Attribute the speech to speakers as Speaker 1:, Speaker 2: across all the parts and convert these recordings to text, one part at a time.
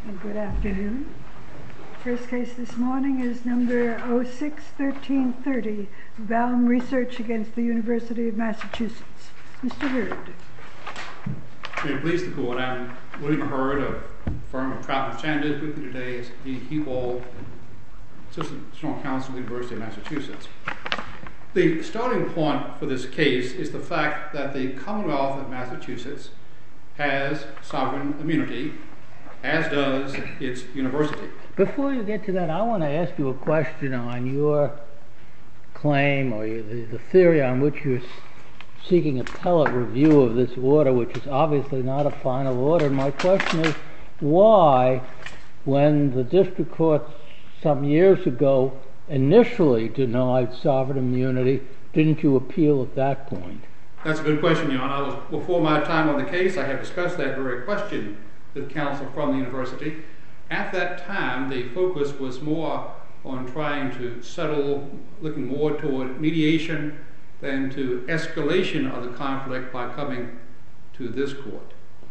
Speaker 1: Good afternoon. First case this morning is number 06-1330, Baum Research against the University of Massachusetts. Mr. Hurd.
Speaker 2: May it please the Court, I'm William Hurd of the firm of Troutman Sanders. With me today is D. Hugh Wall, Assistant General Counsel of the University of Massachusetts. The starting point for this case is the fact that the Commonwealth of Massachusetts has sovereign immunity, as does its university.
Speaker 3: Before you get to that, I want to ask you a question on your claim or the theory on which you're seeking appellate review of this order, which is obviously not a final order. My question is, why, when the district court some years ago initially denied sovereign immunity, didn't you appeal at that point?
Speaker 2: That's a good question, Your Honor. Before my time on the case, I have discussed that very question with counsel from the university. At that time, the focus was more on trying to settle, looking more toward mediation than to escalation of the conflict by coming to this court.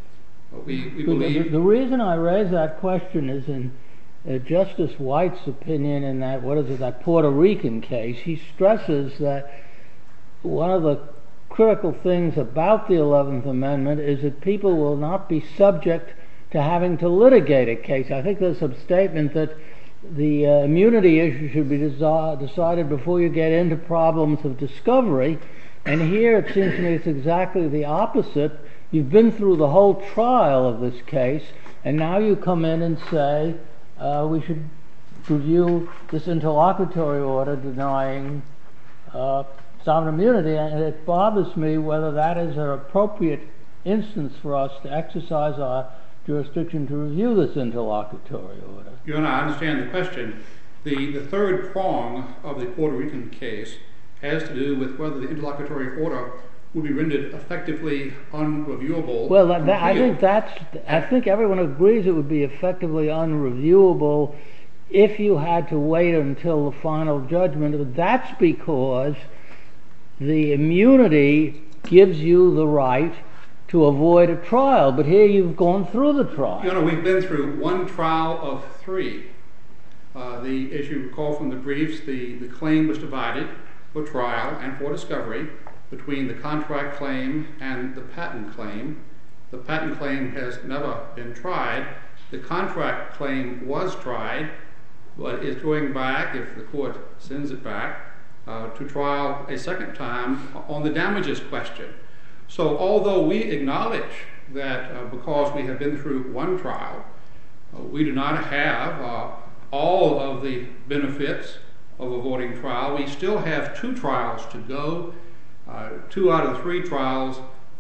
Speaker 2: We believe...
Speaker 3: The reason I raise that question is in Justice White's opinion in that, that Puerto Rican case. He stresses that one of the critical things about the 11th Amendment is that people will not be subject to having to litigate a case. I think there's some statement that the immunity issue should be decided before you get into problems of discovery. And here it seems to me it's exactly the opposite. You've been through the whole trial of this case, and now you come in and say we should review this interlocutory order denying sovereign immunity. And it bothers me whether that is an appropriate instance for us to exercise our jurisdiction to review this interlocutory order.
Speaker 2: Your Honor, I understand the question. The third prong of the Puerto Rican case has to do with whether the interlocutory order will be rendered effectively unreviewable.
Speaker 3: Well, I think everyone agrees it would be effectively unreviewable if you had to wait until the final judgment. That's because the immunity gives you the right to avoid a trial, but here you've gone through the trial.
Speaker 2: Your Honor, we've been through one trial of three. As you recall from the briefs, the claim was divided for trial and for discovery between the contract claim and the patent claim. The patent claim has never been tried. The contract claim was tried, but is going back, if the court sends it back, to trial a second time on the damages question. So although we acknowledge that because we have been through one trial, we do not have all of the benefits of avoiding trial, we still have two trials to go. 2 out of 3 trials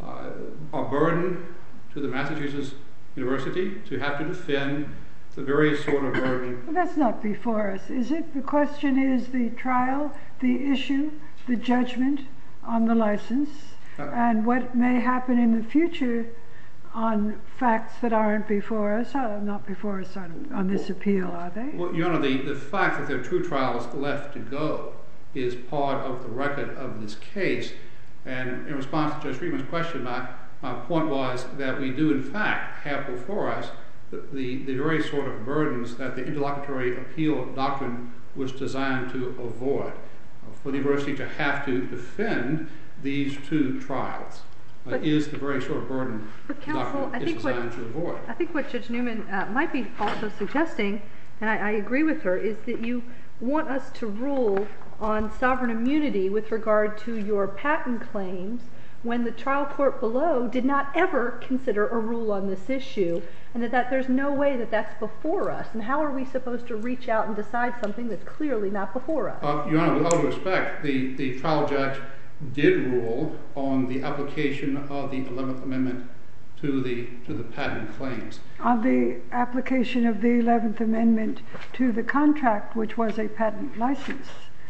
Speaker 2: are burden to the Massachusetts University to have to defend the various sort of burden.
Speaker 1: Well, that's not before us, is it? The question is the trial, the issue, the judgment on the license, and what may happen in the future on facts that aren't before us, not before us on this appeal, are they?
Speaker 2: Well, Your Honor, the fact that there are 2 trials left to go is part of the record of this case. And in response to Judge Friedman's question, my point was that we do in fact have before us the very sort of burdens that the interlocutory appeal doctrine was designed to avoid. For the university to have to defend these 2 trials is the very sort of burden the doctrine is designed to avoid.
Speaker 4: I think what Judge Newman might be also suggesting, and I agree with her, is that you want us to rule on sovereign immunity with regard to your patent claims when the trial court below did not ever consider a rule on this issue, and that there's no way that that's before us. And how are we supposed to reach out and decide something that's clearly not before us?
Speaker 2: Your Honor, with all due respect, the trial judge did rule on the application of the 11th Amendment to the patent claims.
Speaker 1: On the application of the 11th Amendment to the contract, which was a patent license.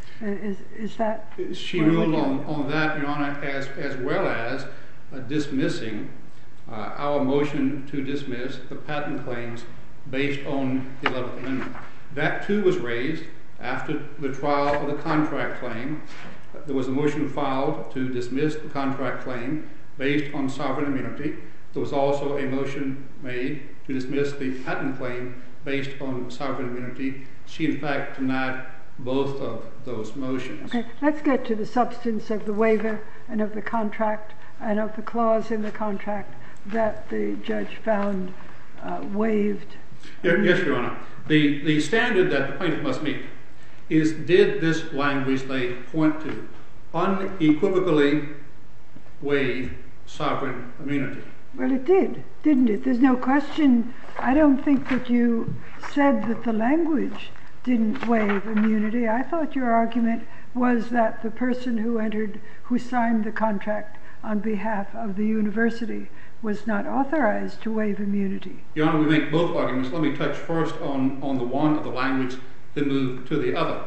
Speaker 1: Is that?
Speaker 2: She ruled on that, Your Honor, as well as dismissing our motion to dismiss the patent claims based on the 11th Amendment. That too was raised after the trial of the contract claim. There was a motion filed to dismiss the contract claim based on sovereign immunity. There was also a motion made to dismiss the patent claim based on sovereign immunity. She, in fact, denied both of those motions.
Speaker 1: Okay, let's get to the substance of the waiver and of the contract and of the clause in the contract that the judge found waived.
Speaker 2: Yes, Your Honor. The standard that the plaintiff must meet is, did this language they point to unequivocally waive sovereign immunity?
Speaker 1: Well, it did, didn't it? There's no question. I don't think that you said that the language didn't waive immunity. I thought your argument was that the person who signed the contract on behalf of the university was not authorized to waive immunity.
Speaker 2: Your Honor, we make both arguments. Let me touch first on the one of the language, then move to the other.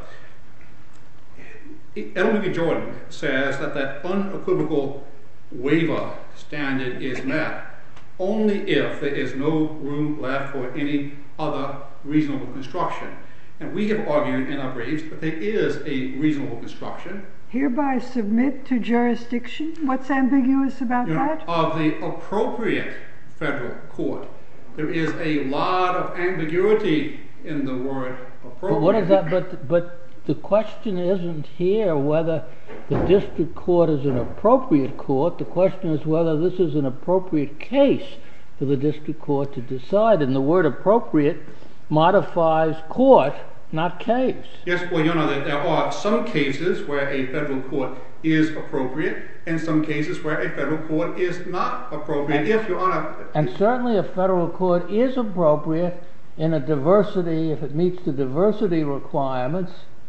Speaker 2: Edelman v. Jordan says that unequivocal waiver standard is met only if there is no room left for any other reasonable construction. And we have argued in our briefs that there is a reasonable construction.
Speaker 1: Hereby submit to jurisdiction? What's ambiguous about that?
Speaker 2: Of the appropriate federal court. There is a lot of ambiguity in the word appropriate.
Speaker 3: But what is that? But the question isn't here whether the district court is an appropriate court. The question is whether this is an appropriate case for the district court to decide. And the word appropriate modifies court, not case.
Speaker 2: Yes, well, Your Honor, there are some cases where a federal court is appropriate and some cases where a federal court is not appropriate. If, Your Honor...
Speaker 3: And certainly a federal court is appropriate in a diversity, if it meets the diversity requirements,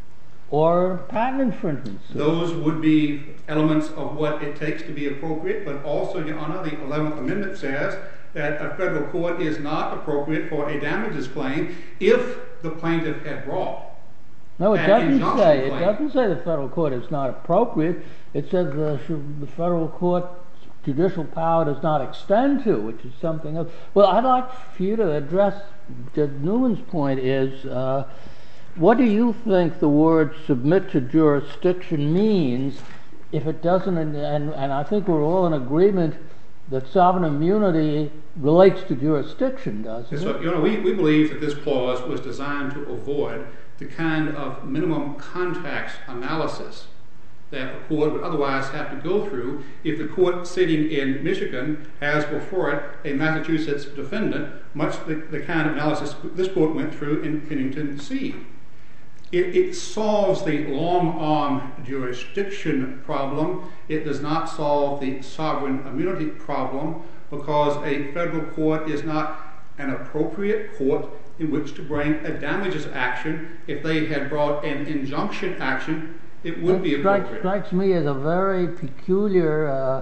Speaker 3: or patent infringements.
Speaker 2: Those would be elements of what it takes to be appropriate, but also, Your Honor, the 11th Amendment says that a federal court is not appropriate for a damages claim if the plaintiff had brought.
Speaker 3: No, it doesn't say. It doesn't say the federal court is not appropriate. It says the federal court judicial power does not extend to, which is something else. Well, I'd like for you to address Newman's point is, what do you think the word submit to jurisdiction means if it doesn't, and I think we're all in agreement that sovereign immunity relates to jurisdiction, doesn't it?
Speaker 2: So, Your Honor, we believe that this clause was designed to avoid the kind of minimum contacts analysis that a court would otherwise have to go through if the court sitting in Michigan has before it a Massachusetts defendant, much the kind of analysis this court went through in Pennington C. It solves the long-arm jurisdiction problem. It does not solve the sovereign immunity problem because a federal court is not an appropriate court in which to bring a damages action. If they had brought an injunction action, it would be appropriate.
Speaker 3: It strikes me as a very peculiar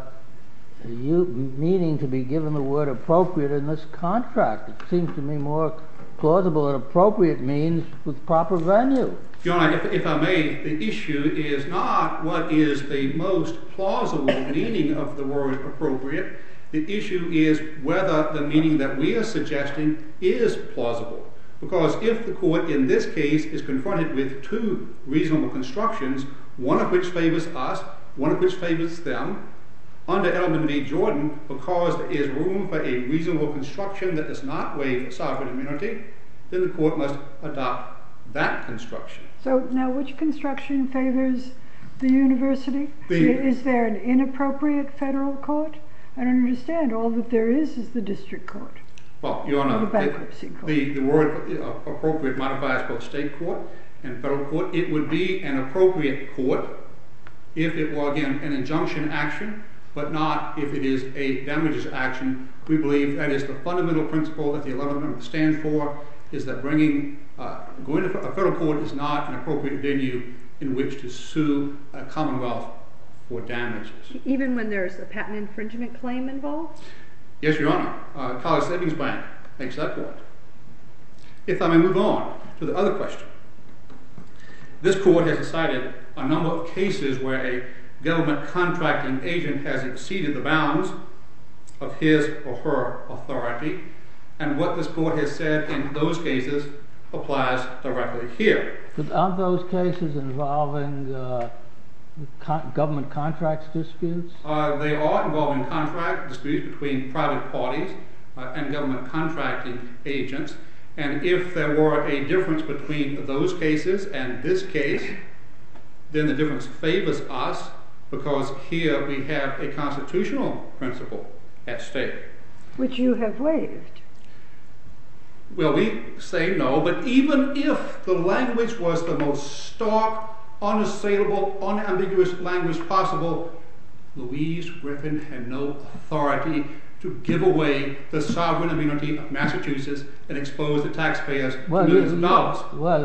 Speaker 3: meaning to be given the word appropriate in this contract. It seems to me more plausible that appropriate means with proper venue.
Speaker 2: Your Honor, if I may, the issue is not what is the most plausible meaning of the word appropriate. The issue is whether the meaning that we are suggesting is plausible. Because if the court in this case is confronted with two reasonable constructions, one of which favors us, one of which favors them, under Edelman v. Jordan, because there is room for a reasonable construction that does not waive sovereign immunity, then the court must adopt that construction.
Speaker 1: So now which construction favors the university? Is there an inappropriate federal court? I don't understand. All that there is the district court.
Speaker 2: Well, Your Honor,
Speaker 1: the bankruptcy court.
Speaker 2: The word appropriate modifies both state court and federal court. It would be an appropriate court if it were, again, an injunction action, but not if it is a damages action. We believe that is the fundamental principle that the 11th Amendment stands for, is that going to a federal court is not an appropriate venue in which to sue a commonwealth for damages.
Speaker 4: Even when there's a patent infringement claim involved?
Speaker 2: Yes, Your Honor. College Savings Bank makes that point. If I may move on to the other question. This court has decided a number of cases where a government contracting agent has exceeded the bounds of his or her authority, and what this court has said in those cases applies directly here.
Speaker 3: But aren't those cases involving government contracts disputes?
Speaker 2: They are involving contract disputes between private parties. and government contracting agents. And if there were a difference between those cases and this case, then the difference favors us, because here we have a constitutional principle at stake.
Speaker 1: Which you have waived.
Speaker 2: Well, we say no, but even if the language was the most stark, unassailable, unambiguous language possible, Louise Griffin had no authority to give away the sovereign immunity of Massachusetts and expose the taxpayers to millions of dollars.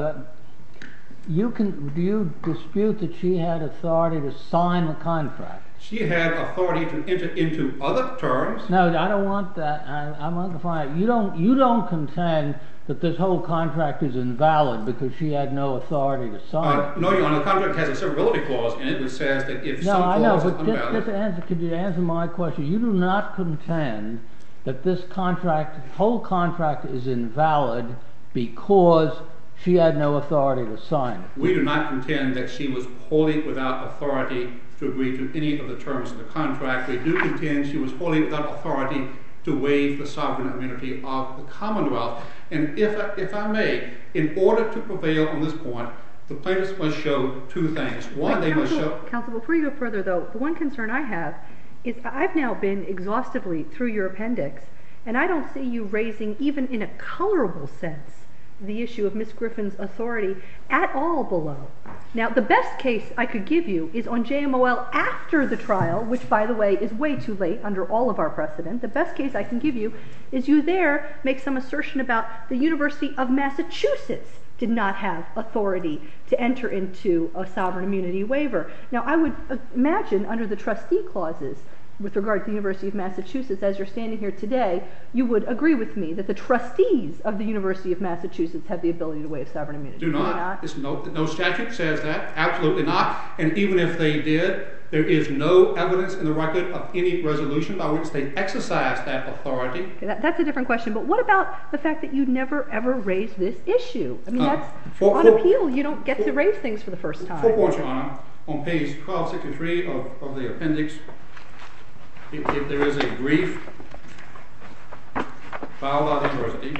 Speaker 3: Do you dispute that she had authority to sign the contract?
Speaker 2: She had authority to enter into other terms.
Speaker 3: No, I don't want that. I want to find out. You don't contend that this whole contract is invalid because she had no authority to sign it.
Speaker 2: No, Your Honor, the contract has a severability clause in it which says that if some clause is invalid...
Speaker 3: Could you answer my question? You do not contend that this whole contract is invalid because she had no authority to sign it.
Speaker 2: We do not contend that she was wholly without authority to agree to any of the terms of the contract. We do contend she was wholly without authority to waive the sovereign immunity of the Commonwealth. And if I may, in order to prevail on this point, the plaintiffs must show two things. One, they must show...
Speaker 4: Counsel, before you go further, though, the one concern I have is I've now been exhaustively through your appendix, and I don't see you raising, even in a colorable sense, the issue of Miss Griffin's authority at all below. Now, the best case I could give you is on JMOL after the trial, which, by the way, is way too late under all of our precedent. The best case I can give you is you there make some assertion about the University of Massachusetts did not have authority to enter into a sovereign immunity waiver. Now, I would imagine under the trustee clauses with regard to the University of Massachusetts, as you're standing here today, you would agree with me that the trustees of the University of Massachusetts have the ability to waive sovereign immunity.
Speaker 2: Do not. No statute says that. Absolutely not. And even if they did, there is no evidence in the record of any resolution by which they exercised that authority.
Speaker 4: Okay, that's a different question. But what about the fact that you never, ever raised this issue? I mean, on appeal, you don't get to raise things for the first time.
Speaker 2: 4 points, Your Honor. On page 1263 of the appendix, there is a brief filed by the university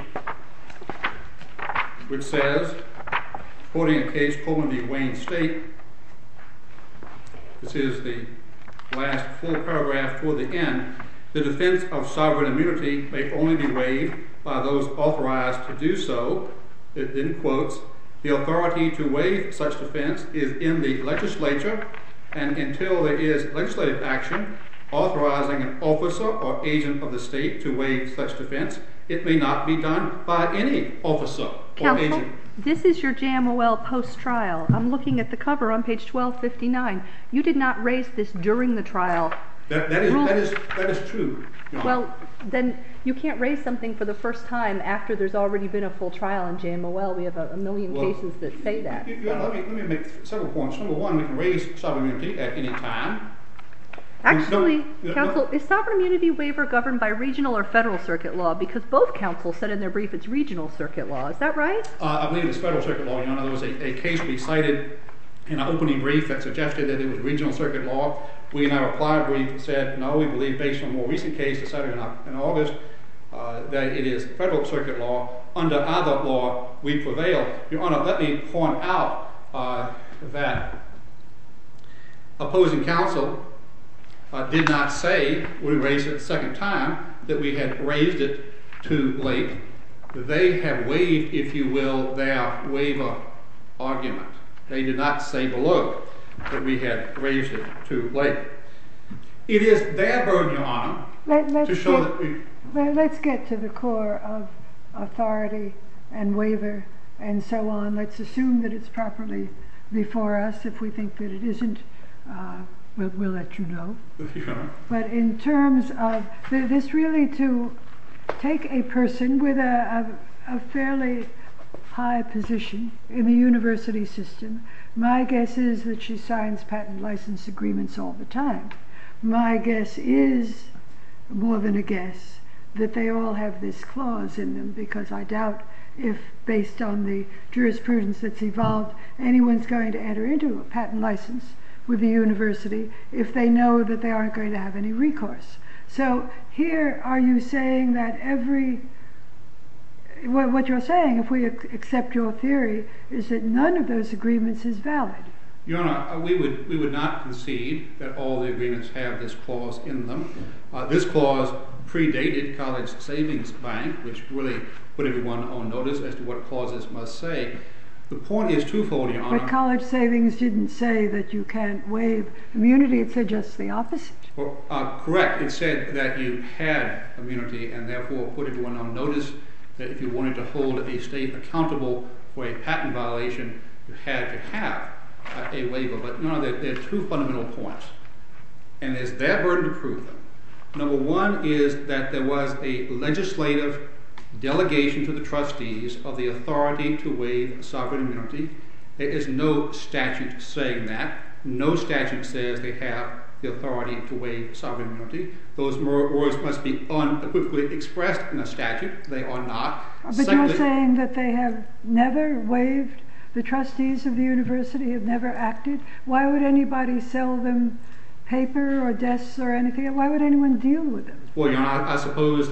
Speaker 2: which says, quoting a case, Coleman v. Wayne State, this is the last full paragraph toward the end, the defense of sovereign immunity may only be waived by those authorized to do so. It then quotes, the authority to waive such defense is in the legislature, and until there is legislative action authorizing an officer or agent of the state to waive such defense, it may not be done by any officer or agent.
Speaker 4: This is your JMOL post-trial. I'm looking at the cover on page 1259. You did not raise this during the trial.
Speaker 2: That is true.
Speaker 4: Well, then you can't raise something for the first time after there's already been a full trial in JMOL. We have a million cases that say that.
Speaker 2: Let me make several points. Number one, we can raise sovereign immunity at any time.
Speaker 4: Actually, counsel, is sovereign immunity waiver governed by regional or federal circuit law? Because both counsels said in their brief it's regional circuit law. Is that right?
Speaker 2: I believe it's federal circuit law, Your Honor. There was a case we cited in our opening brief that suggested that it was regional circuit law. We in our reply brief said, no, we believe based on a more recent case decided in August that it is federal circuit law. Under either law, we prevail. Your Honor, let me point out that opposing counsel did not say, when we raised it the second time, that we had raised it too late. They have waived, if you will, their waiver argument. They did not say below that we had raised it too late. It is their burden, Your Honor, to show that we...
Speaker 1: Let's get to the core of authority and waiver and so on. Let's assume that it's properly before us. If we think that it isn't, we'll let you know. But in terms of this, really to take a person with a fairly high position in the university system, my guess is that she signs patent license agreements all the time. My guess is, more than a guess, that they all have this clause in them, because I doubt if, based on the jurisprudence that's evolved, anyone's going to enter into a patent license with the university if they know that they aren't going to have any recourse. So here, are you saying that what you're saying, if we accept your theory, is that none of those agreements is valid?
Speaker 2: Your Honor, we would not concede that all the agreements have this clause in them. This clause predated College Savings Bank, which really put everyone on notice as to what clauses must say. The point is twofold, Your Honor.
Speaker 1: But College Savings didn't say that you can't waive immunity. It said just the opposite.
Speaker 2: Well, correct. It said that you had immunity and therefore put everyone on notice that if you wanted to hold a state accountable for a patent violation, you had to have a waiver. But no, there are two fundamental points, and it's their burden to prove them. Number one is that there was a legislative delegation to the trustees of the authority to waive sovereign immunity. There is no statute saying that. No statute says they have the authority to waive sovereign immunity. Those words must be unequivocally expressed in a statute. They are not.
Speaker 1: But you're saying that they have never waived, the trustees of the university have never acted? Why would anybody sell them paper or desks or anything? Why would anyone deal with them?
Speaker 2: Well, Your Honor, I suppose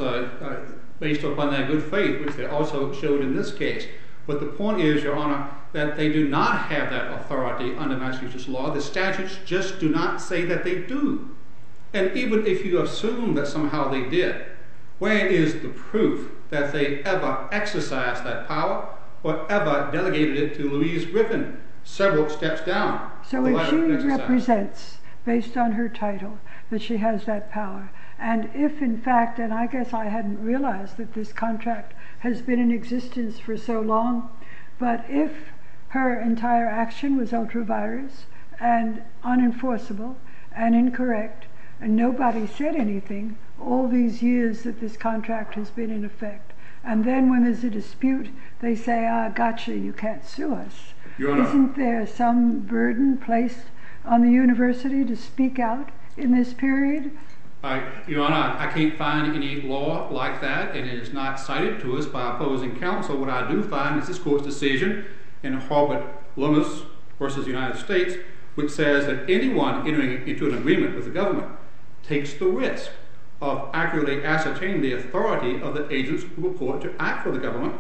Speaker 2: based upon their good faith, which they also showed in this case. But the point is, Your Honor, that they do not have that authority under Massachusetts law. The statutes just do not say that they do. And even if you assume that somehow they did, where is the proof that they ever exercised that power or ever delegated it to Louise Griffin several steps down?
Speaker 1: So if she represents, based on her title, that she has that power, and if in fact, and I guess I hadn't realized that this contract has been in existence for so long, but if her entire action was ultra-virus and unenforceable and incorrect, and nobody said anything all these years that this contract has been in effect, and then when there's a dispute, they say, gotcha, you can't sue us. Isn't there some burden placed on the university to speak out in this period?
Speaker 2: Your Honor, I can't find any law like that, and it is not cited to us by opposing counsel. What I do find is this court's decision in Harbert Lummis versus the United States, which says that anyone entering into an agreement with the government takes the risk of accurately ascertaining the authority of the agents who purport to act for the government,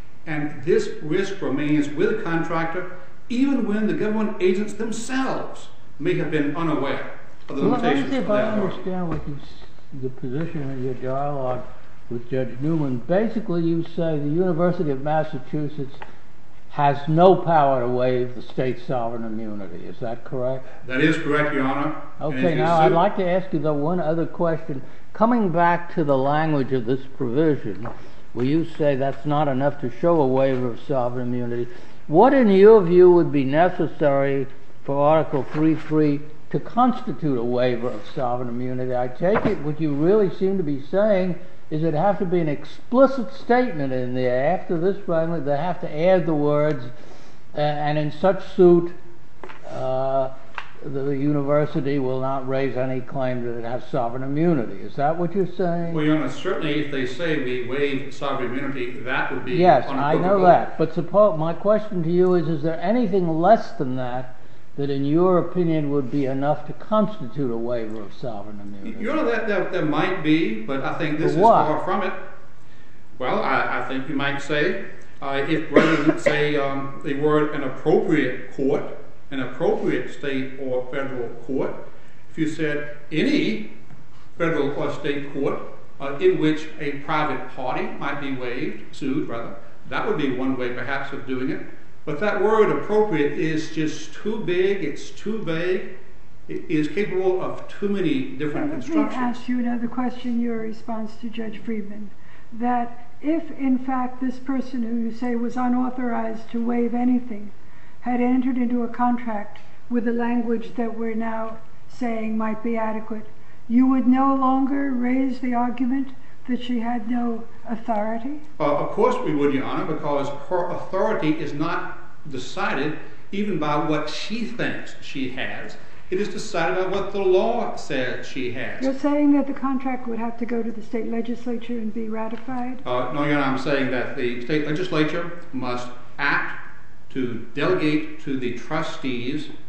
Speaker 2: and this risk remains with the contractor even when the government agents themselves may have been unaware of the limitations of that authority.
Speaker 3: Let me see if I understand the position in your dialogue with Judge Newman. Basically, you say the University of Massachusetts has no power to waive the state's sovereign immunity. Is that correct?
Speaker 2: That is correct, Your Honor.
Speaker 3: Okay, now I'd like to ask you, though, one other question. Coming back to the language of this provision, where you say that's not enough to show a waiver of sovereign immunity, what in your view would be necessary for Article 3.3 to constitute a waiver of sovereign immunity? I take it what you really seem to be saying is it have to be an explicit statement in there. After this language, they have to add the words, and in such suit, the university will not raise any claim that it has sovereign immunity. Is that what you're saying?
Speaker 2: Well, Your Honor, certainly if they say we waive sovereign immunity, that would be
Speaker 3: yes, I know that. But suppose my question to you is there anything less than that in your opinion would be enough to constitute a waiver of sovereign immunity?
Speaker 2: Your Honor, there might be, but I think this is far from it. Well, I think you might say, if rather than say the word an appropriate court, an appropriate state or federal court, if you said any federal or state court in which a private party might be sued, that would be one way perhaps of doing it. But that word appropriate is just too big, it's too vague, it is capable of too many different constructions.
Speaker 1: Let me ask you another question, your response to Judge Friedman, that if in fact this person who you say was unauthorized to waive anything had entered into a contract with the language that we're now saying might be adequate, you would no longer raise the argument that she had no authority?
Speaker 2: Of course we would, Your Honor, because her authority is not decided even by what she thinks she has. It is decided by what the law says she has.
Speaker 1: You're saying that the contract would have to go to the state legislature and be ratified?
Speaker 2: No, Your Honor, I'm saying that the state legislature must act to delegate to the trustees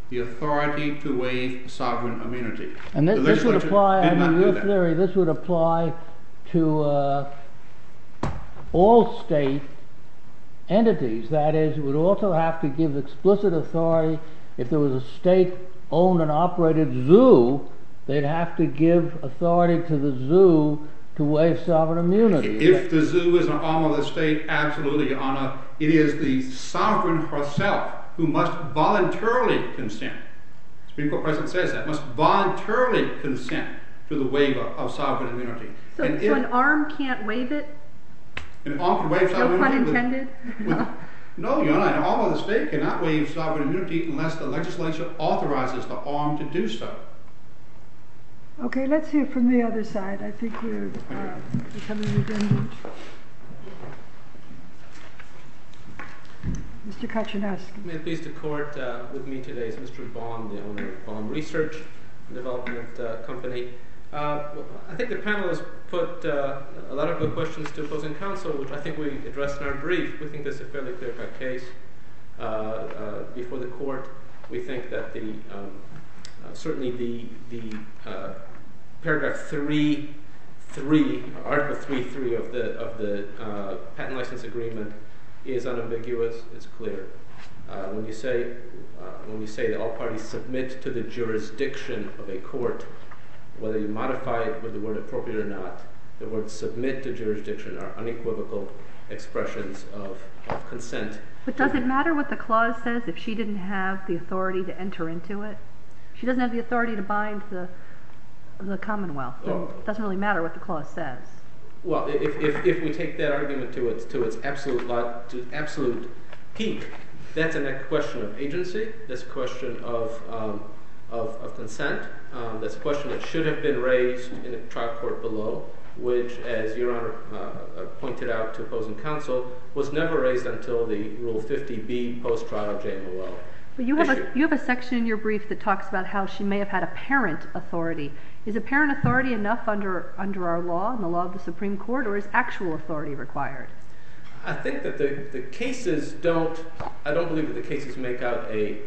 Speaker 2: the authority to waive sovereign immunity.
Speaker 3: And this would apply, under your theory, this would apply to all state entities. That is, it would also have to give explicit authority. If there was a state-owned and operated zoo, they'd have to give authority to the zoo to waive sovereign immunity.
Speaker 2: If the zoo is an arm of the state, absolutely, Your Honor. It is the sovereign herself who must voluntarily consent. The Supreme Court President says that, must voluntarily consent to the waiver of sovereign immunity.
Speaker 4: So an arm can't waive it?
Speaker 2: An arm can waive sovereign immunity.
Speaker 4: No pun intended?
Speaker 2: No, Your Honor, an arm of the state cannot waive sovereign immunity unless the legislature authorizes the arm to do so.
Speaker 1: Okay, let's hear from the other side. I think we're becoming redundant. Mr. Kaczynowski.
Speaker 5: May it please the Court, with me today is Mr. Baum, the owner of Baum Research and Development Company. I think the panel has put a lot of good questions to opposing counsel, which I think we addressed in our brief. We think this is a fairly clear-cut case before the Court. We think that certainly the paragraph 3.3, Article 3.3 of the patent license agreement is unambiguous. It's clear. When you say that all parties submit to the jurisdiction of a court, whether you modify it with the word appropriate or not, the words submit to jurisdiction are unequivocal expressions of consent.
Speaker 4: But does it matter what the clause says if she didn't have the authority to enter into it? She doesn't have the authority to bind the Commonwealth. It doesn't really matter what the clause says.
Speaker 5: Well, if we take that argument to its absolute peak, that's a question of agency. That's a question of consent. That's a question that should have been raised in the trial court below, which, as Your Honor pointed out to opposing counsel, was never raised until the Rule 50B post-trial JMOL.
Speaker 4: But you have a section in your brief that talks about how she may have had apparent authority. Is apparent authority enough under our law and the law of the Supreme Court, or is actual authority required?
Speaker 5: I think that the cases don't. I don't believe that the cases make out a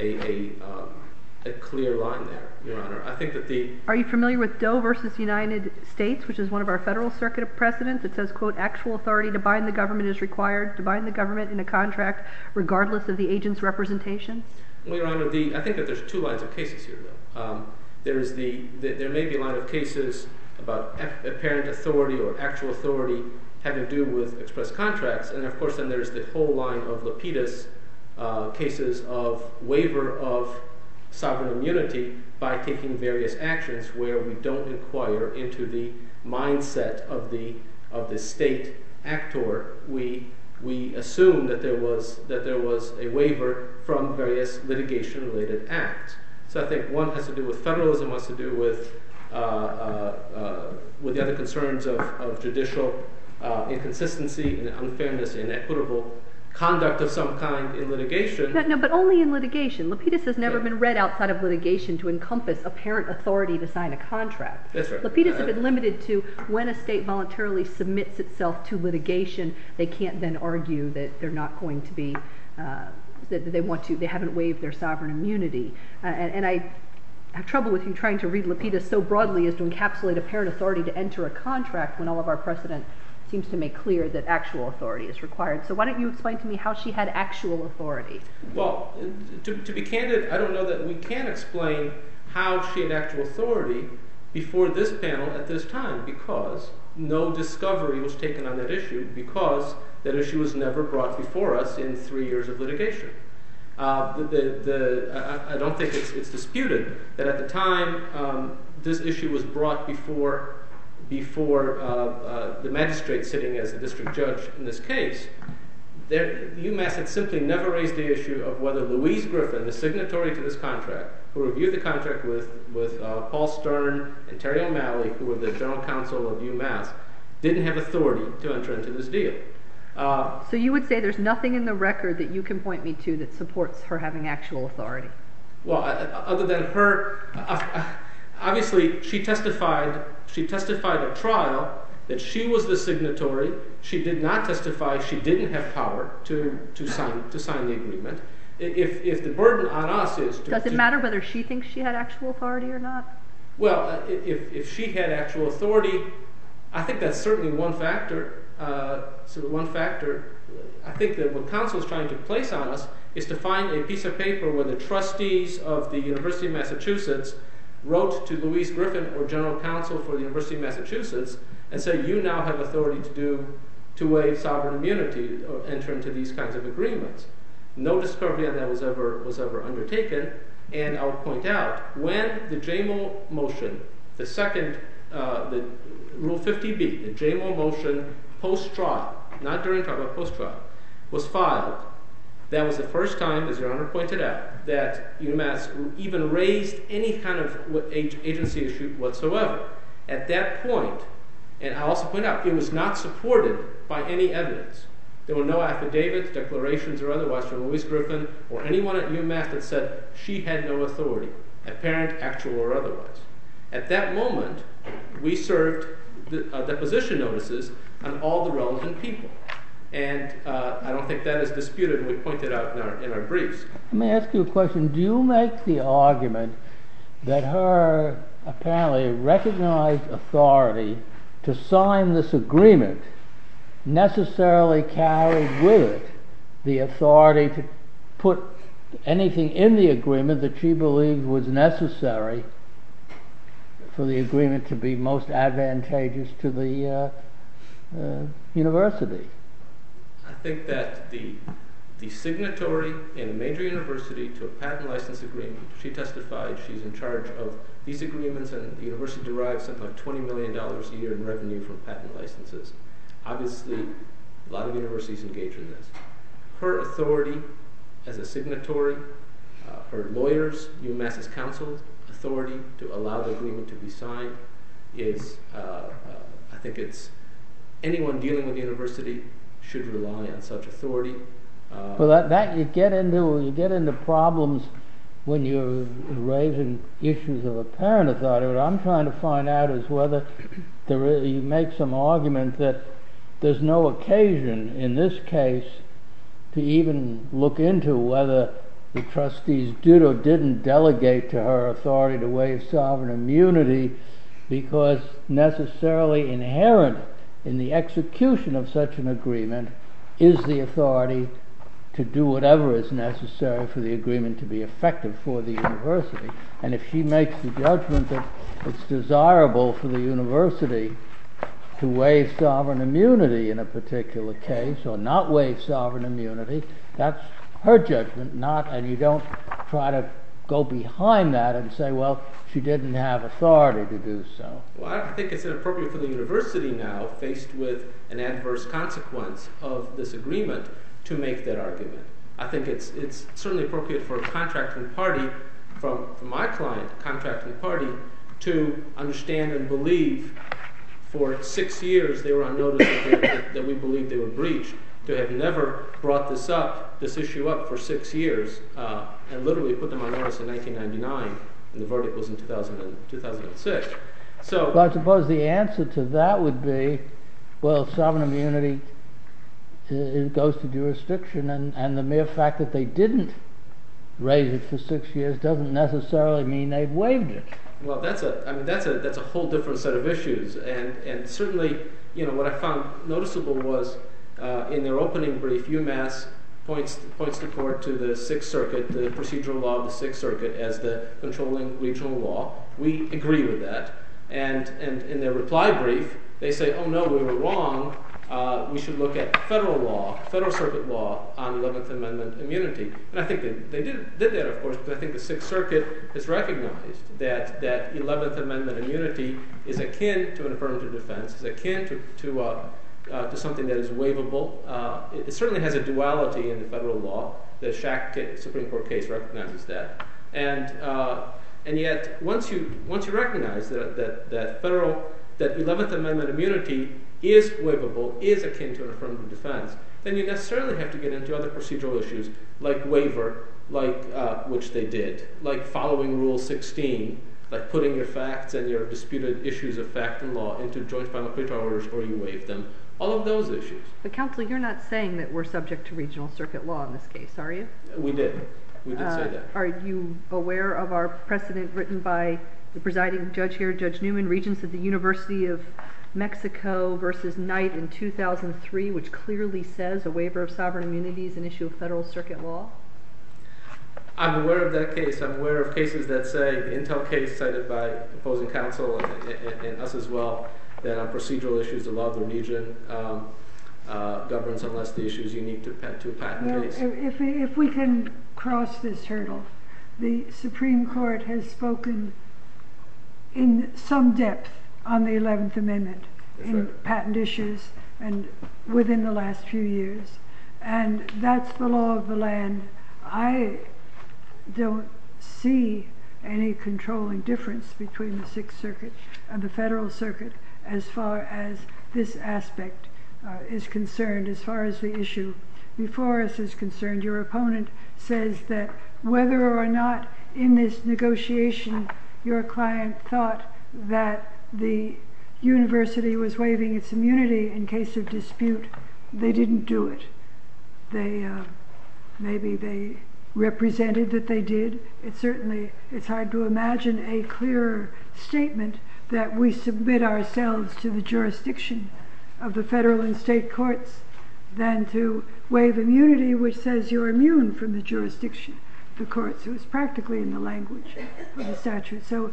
Speaker 5: clear line there, Your Honor. I think that the.
Speaker 4: Are you familiar with Doe versus United States, which is one of our federal circuit of precedent that says, quote, actual authority to bind the government is required to bind the government in a contract regardless of the agent's representations?
Speaker 5: Well, Your Honor, I think that there's two lines of cases here, though. There may be a line of cases about apparent authority or actual authority having to do with express contracts, and of course then there's the whole line of Lapidus cases of waiver of sovereign immunity by taking various actions where we don't inquire into the mindset of the state actor. We assume that there was a waiver from various litigation-related acts. So I think one has to do with federalism, one has to do with the other concerns of judicial inconsistency and unfairness and inequitable conduct of some kind in litigation.
Speaker 4: No, but only in litigation. Lapidus has never been read outside of litigation to encompass apparent authority to sign a contract.
Speaker 5: That's right.
Speaker 4: Lapidus has been limited to when a state voluntarily submits itself to litigation, they can't then argue that they're not going to be, that they haven't waived their sovereign immunity. And I have trouble with you trying to read Lapidus so broadly as to encapsulate apparent authority to enter a contract when all of our precedent seems to make clear that actual authority is required. So why don't you explain to me how she had actual authority?
Speaker 5: Well, to be candid, I don't know that we can explain how she had actual authority before this panel at this time, because no discovery was taken on that issue, because that issue was never brought before us in 3 years of litigation. I don't think it's disputed that at the time this issue was brought before the magistrate sitting as the district judge in this case, UMass had simply never raised the issue of whether Louise Griffin, the signatory to this contract, who reviewed the contract with Paul Stern and Terry O'Malley, who were the general counsel of UMass, didn't have authority to enter into this deal.
Speaker 4: So you would say there's nothing in the record that you can point me to that supports her having actual authority?
Speaker 5: Well, other than her, obviously she testified at trial that she was the signatory. She did not testify she didn't have power to sign the agreement. if the burden on us is to...
Speaker 4: Does it matter whether she thinks she had actual authority or not?
Speaker 5: Well, if she had actual authority, I think that's certainly one factor. I think that what counsel is trying to place on us is to find a piece of paper where the trustees of the University of Massachusetts wrote to Louise Griffin or general counsel for the University of Massachusetts and say, you now have authority to waive sovereign immunity or enter into these kinds of agreements. No discovery on that was ever undertaken. And I'll point out, when the JMO motion, the second, the Rule 50B, the JMO motion post-trial, not during trial, but post-trial, was filed, that was the first time, as Your Honor pointed out, that UMass even raised any kind of agency issue whatsoever. At that point, and I also point out, it was not supported by any evidence. There were no affidavits, declarations, or otherwise from Louise Griffin or anyone at UMass that said she had no authority, apparent, actual, or otherwise. At that moment, we served deposition notices on all the relevant people. And I don't think that is disputed, and we pointed out in our briefs.
Speaker 3: Let me ask you a question. Do you make the argument that her apparently recognized authority to sign this agreement necessarily carried with it the authority to put anything in the agreement that she believed was necessary for the agreement to be most advantageous to the university?
Speaker 5: I think that the signatory in a major university to a patent license agreement, she testified she's in charge of these agreements, and the university derives something like $20 million a year in revenue from patent licenses. Obviously, a lot of universities engage in this. Her authority as a signatory, her lawyers, UMass's counsel's authority to allow the agreement to be signed is, I think it's anyone dealing with the university should rely on such authority.
Speaker 3: Well, that you get into problems when you're raising issues of apparent authority. What I'm trying to find out is whether you make some argument that there's no occasion in this case to even look into whether the trustees did or didn't delegate to her authority to waive sovereign immunity, because necessarily inherent in the execution of such an agreement is the authority to do whatever is necessary for the agreement to be effective for the university. And if she makes the judgment that it's desirable for the university to waive sovereign immunity in a particular case, or not waive sovereign immunity, that's her judgment, and you don't try to go behind that and say, well, she didn't have authority to do so.
Speaker 5: Well, I think it's inappropriate for the university now, faced with an adverse consequence of this agreement, to make that argument. I think it's certainly appropriate for a contracting party, from my client, contracting party, to understand and believe for 6 years they were on notice that we believed they were breached, to have never brought this issue up for 6 years, and literally put them on notice in 1999, and the verdict was in 2006. So,
Speaker 3: well, I suppose the answer to that would be, well, sovereign immunity it goes to jurisdiction, and the mere fact that they didn't raise it for 6 years doesn't necessarily mean they've waived it.
Speaker 5: Well, that's a whole different set of issues, and certainly, what I found noticeable was in their opening brief, UMass points the court to the Sixth Circuit, the procedural law of the Sixth Circuit, as the controlling regional law. We agree with that, and in their reply brief, they say, "Oh no, we were wrong. We should look at Federal Circuit law on 11th Amendment immunity." And I think they did that, of course, because I think the Sixth Circuit has recognized that 11th Amendment immunity is akin to an affirmative defense, is akin to something that is waivable. It certainly has a duality in the federal law. The Schacht Supreme Court case recognizes that, and yet once you recognize that 11th Amendment immunity is waivable, is akin to an affirmative defense, then you necessarily have to get into other procedural issues like waiver, which they did, like following Rule 16, like putting your facts and your disputed issues of fact and law into joint final pretrial orders, or you waive them, all of those issues.
Speaker 4: But counsel, you're not saying that we're subject to regional circuit law in this case, are you?
Speaker 5: We did say that.
Speaker 4: Are you aware of our precedent written by the presiding judge here, Judge Newman, Regents of the University of Mexico versus Knight in 2003, which clearly says a waiver of sovereign immunity is an issue of federal circuit law?
Speaker 5: I'm aware of that case. I'm aware of cases that say, the Intel case cited by opposing counsel and us as well, that on procedural issues the law of the region governs unless the issue is unique to a patent case.
Speaker 1: If we can cross this hurdle, the Supreme Court has spoken in some depth on the 11th Amendment in patent issues and within the last few years. And that's the law of the land. I don't see any controlling difference between the Sixth Circuit and the Federal Circuit as far as this aspect is concerned. As far as the issue before us is concerned, your opponent says that whether or not in this negotiation your client thought that the university was waiving its immunity in case of dispute, they didn't do it. Maybe they represented that they did. It's hard to imagine a clearer statement that we submit ourselves to the jurisdiction of the federal and state courts than to waive immunity, which says you're immune from the jurisdiction of the courts. It was practically in the language of the statute. So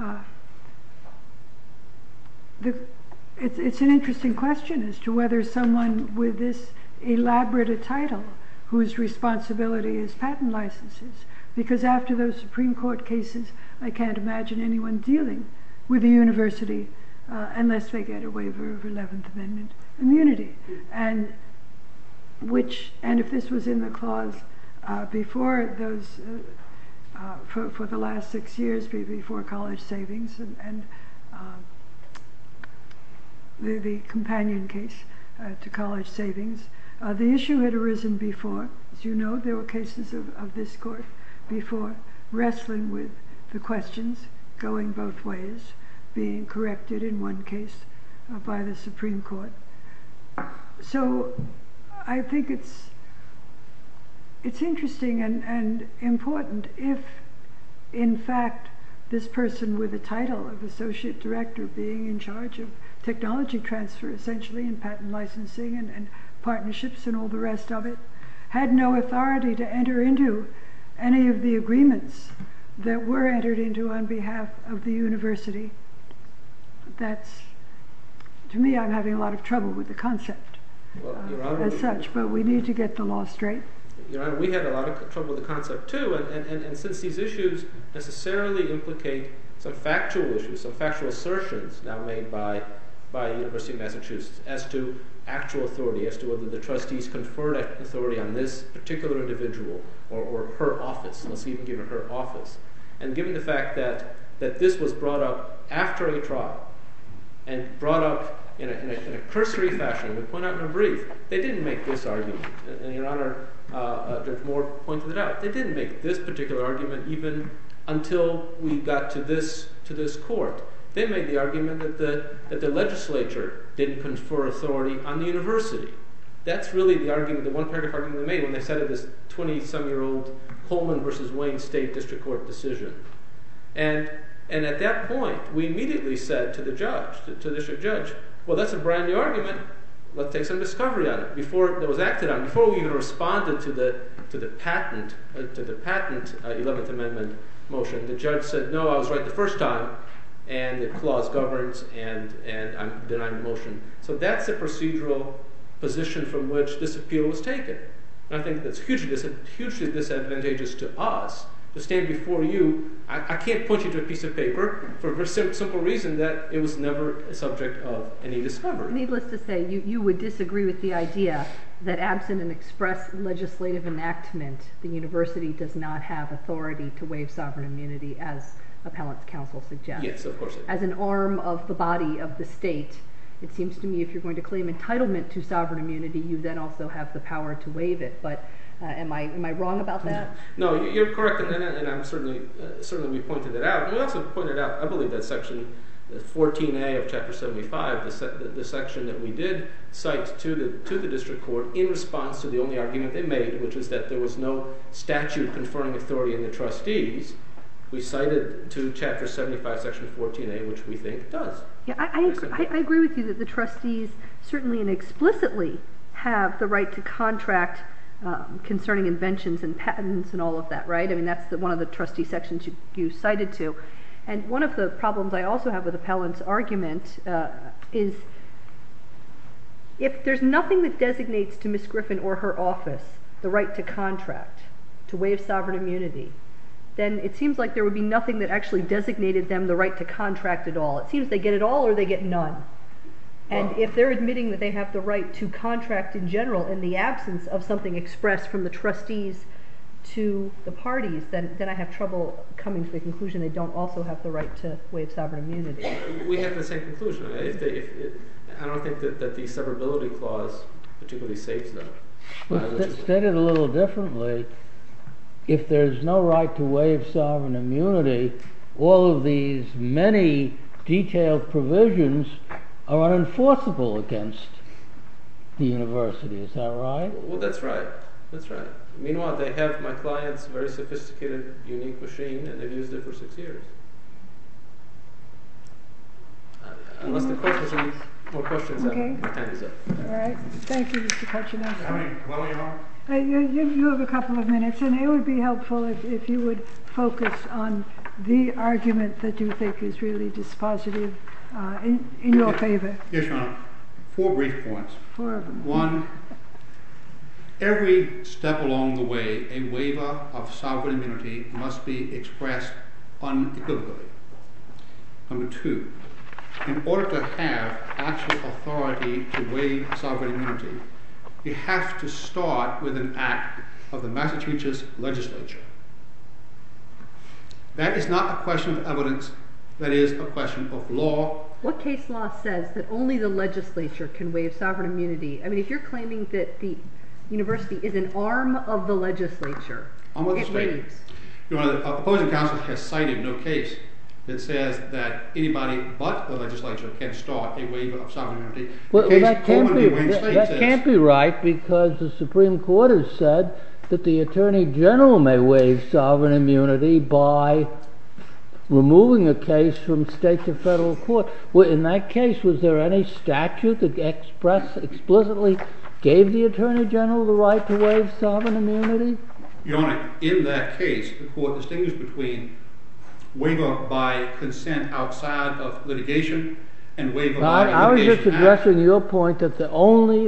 Speaker 1: it's an interesting question as to whether someone with this elaborate a title whose responsibility is patent licenses, because after those Supreme Court cases, I can't imagine anyone dealing with a university unless they get a waiver of 11th Amendment immunity. And if this was in the clause before those, for the last 6 years before college savings and the companion case to college savings, the issue had arisen before. As you know, there were cases of this court before wrestling with the questions, going both ways, being corrected in one case by the Supreme Court. So I think it's interesting and important if, in fact, this person with the title of associate director, being in charge of technology transfer essentially in patent licensing and partnerships and all the rest of it, had no authority to enter into any of the agreements that were entered into on behalf of the university. That's, to me, I'm having a lot of trouble with the concept as such, but we need to get the law straight.
Speaker 5: Your Honor, we had a lot of trouble with the concept too, and since these issues necessarily implicate some factual issues, some factual assertions now made by University of Massachusetts as to actual authority, as to whether the trustees conferred authority on this particular individual or her office, let's even give it her office, and given the fact that this was brought up after a trial and brought up in a cursory fashion, we point out in a brief, they didn't make this argument, and Your Honor, Judge Moore pointed it out, they didn't make this particular argument even until we got to this court. They made the argument that the legislature didn't confer authority on the university. That's really the argument, the one paragraph argument they made when they cited this 20-some-year-old Coleman versus Wayne State District Court decision. And at that point, we immediately said to the judge, to the district judge, well, that's a brand new argument. Let's take some discovery on it before that was acted on. Before we even responded to the patent 11th Amendment motion, the judge said, no, I was right the first time, and the clause governs, and I'm denying the motion. So that's the procedural position from which this appeal was taken. And I think that's hugely disadvantageous to us to stand before you. I can't point you to a piece of paper for a very simple reason that it was never a subject of any discovery.
Speaker 4: Needless to say, you would disagree with the idea that absent an express legislative enactment, the university does not have authority to waive sovereign immunity, as appellant's counsel suggests.
Speaker 5: Yes, of course.
Speaker 4: As an arm of the body of the state, it seems to me if you're going to claim entitlement to sovereign immunity, you then also have the power to waive it. But am I wrong about that?
Speaker 5: No, you're correct, and I'm certainly we pointed it out. And we also pointed out, I believe that Section 14A of Chapter 75, the section that we did cite to the district court in response to the only argument they made, which was that there was no statute conferring authority on the trustees, we cited to Chapter 75, Section 14A, which we think does.
Speaker 4: Yeah, I agree with you that the trustees certainly and explicitly have the right to contract concerning inventions and patents and all of that, right? I mean, that's one of the trustee sections you cited to. And one of the problems I also have with appellant's argument is if there's nothing that designates to Ms. Griffin or her office the right to contract, to waive sovereign immunity, then it seems like there would be nothing that actually designated them the right to contract at all. It seems they get it all or they get none. And if they're admitting that they have the right to contract in general in the absence of something expressed from the trustees to the parties, then I have trouble coming to the conclusion they don't also have the right to waive sovereign immunity.
Speaker 5: We have the same conclusion. I don't think that the severability clause particularly saves them.
Speaker 3: Stated a little differently, if there's no right to waive sovereign immunity, all of these many detailed provisions are unenforceable against the university. Is that right?
Speaker 5: Well, that's right. That's right. Meanwhile, they have my client's very sophisticated, unique machine, and they've used it for 6 years. Unless the court has any more questions, my time is up.
Speaker 1: All right. Thank you, Mr. Kuchinowski.
Speaker 2: How many? Well, you are.
Speaker 1: You have a couple of minutes, and it would be helpful if you would focus on the argument that you think is really dispositive in your favor.
Speaker 2: Yes, Your Honor. 4 brief points.
Speaker 1: 4 of them.
Speaker 2: 1, every step along the way, a waiver of sovereign immunity must be expressed unequivocally. Number 2, in order to have actual authority to waive sovereign immunity, you have to start with an act of the Massachusetts legislature. That is not a question of evidence, that is a question of law.
Speaker 4: What case law says that only the legislature can waive sovereign immunity? I mean, if you're claiming that the university is an arm of the legislature, it waives.
Speaker 2: Your Honor, the opposing counsel has cited no case that says that anybody but the legislature can start a waiver of sovereign immunity.
Speaker 3: Well, that can't be right, because the Supreme Court has said that the Attorney General may waive sovereign immunity by removing a case from state to federal court. Well, in that case, was there any statute that explicitly gave the Attorney General the right to waive sovereign immunity?
Speaker 2: Your Honor, in that case, the court distinguished between waiver by consent outside of litigation and waiver by litigation.
Speaker 3: I was just addressing your point that only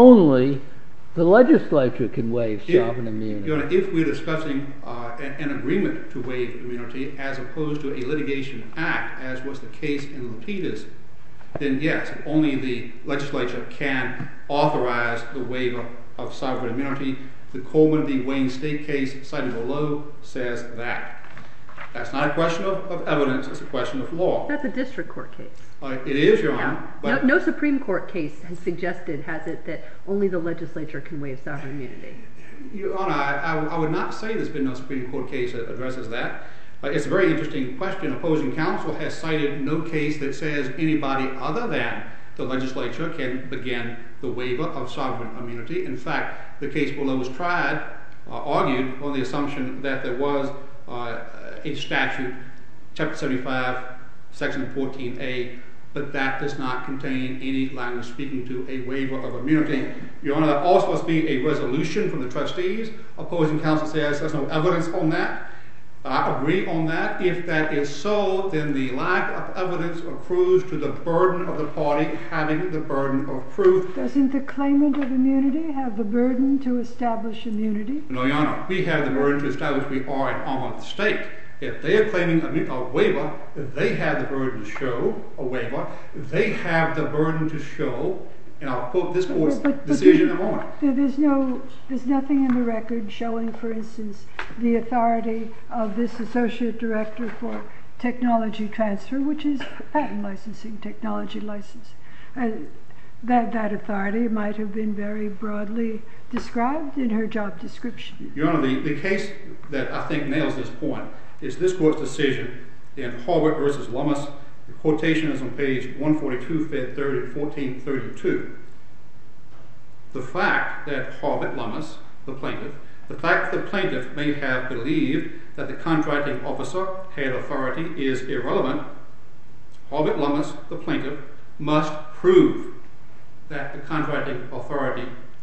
Speaker 3: the legislature can waive sovereign immunity.
Speaker 2: Your Honor, if we're discussing an agreement to waive immunity as opposed to a litigation act, as was the case in Lapidus, then yes, only the legislature can authorize the waiver of sovereign immunity. The Coleman v. Wayne State case cited below says that. That's not a question of evidence, it's a question of law.
Speaker 4: That's a district court case.
Speaker 2: It is, Your Honor. But
Speaker 4: no Supreme Court case has suggested, has it, that only the legislature can waive sovereign immunity?
Speaker 2: Your Honor, I would not say there's been no Supreme Court case that addresses that. It's a very interesting question. Opposing counsel has cited no case that says anybody other than the legislature can begin the waiver of sovereign immunity. In fact, the case below was tried, argued on the assumption that there was a statute, Chapter 75, Section 14A, but that does not contain any language speaking to a waiver of immunity. Your Honor, that also must be a resolution from the trustees. Opposing counsel says there's no evidence on that. I agree on that. If that is so, then the lack of evidence accrues to the burden of the party having the burden of proof.
Speaker 1: Doesn't the claimant of immunity have the burden to establish immunity?
Speaker 2: No, Your Honor. We have the burden to establish we are an arm of the state. If they are claiming a waiver, they have the burden to show a waiver. They have the burden to show, and I'll quote this court's decision in a moment.
Speaker 1: There's nothing in the record showing, for instance, the authority of this associate director for technology transfer, which is patent licensing, technology license. That authority might have been very broadly described in her job description.
Speaker 2: Your Honor, the case that I think nails this point is this court's decision in Harvard v. Lummis The quotation is on page 142, Fed 3rd, 1432. The fact that Harbert Lummis, the plaintiff, may have believed that the contracting officer had authority is irrelevant. Harbert Lummis, the plaintiff, must prove that the contracting officer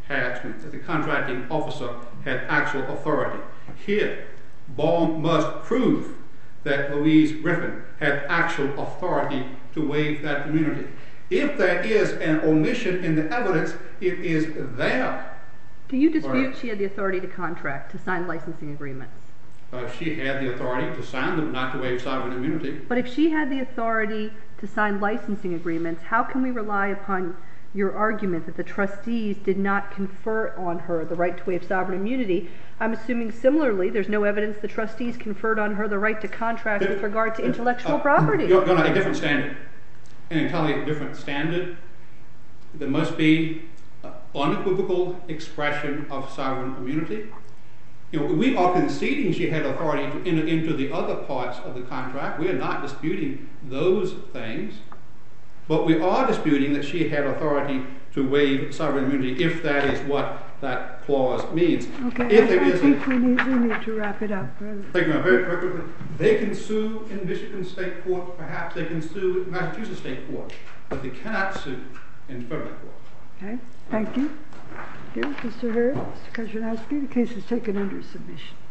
Speaker 2: had actual authority. Here, Baum must prove that Louise Griffin had actual authority to waive that immunity. If there is an omission in the evidence, it is there.
Speaker 4: Do you dispute she had the authority to contract, to sign licensing agreements?
Speaker 2: She had the authority to sign them, not to waive sovereign immunity.
Speaker 4: But if she had the authority to sign licensing agreements, how can we rely upon your argument that the trustees did not confer on her the right to waive sovereign immunity? I'm assuming similarly there's no evidence the trustees conferred on her the right to contract with regard to intellectual property.
Speaker 2: You're going to a different standard. An entirely different standard. There must be unequivocal expression of sovereign immunity. We are conceding she had authority to enter into the other parts of the contract. We are not disputing those things. But we are disputing that she had authority to waive sovereign immunity, if that is what that clause means.
Speaker 1: Okay, I think we need to wrap it up.
Speaker 2: Thank you, very quickly. They can sue in Michigan State Court. Perhaps they can sue in Massachusetts State Court. But they cannot sue in federal court.
Speaker 1: Okay, thank you. Thank you, Mr. Hurd, Mr. Kochanowski. The case is taken under submission.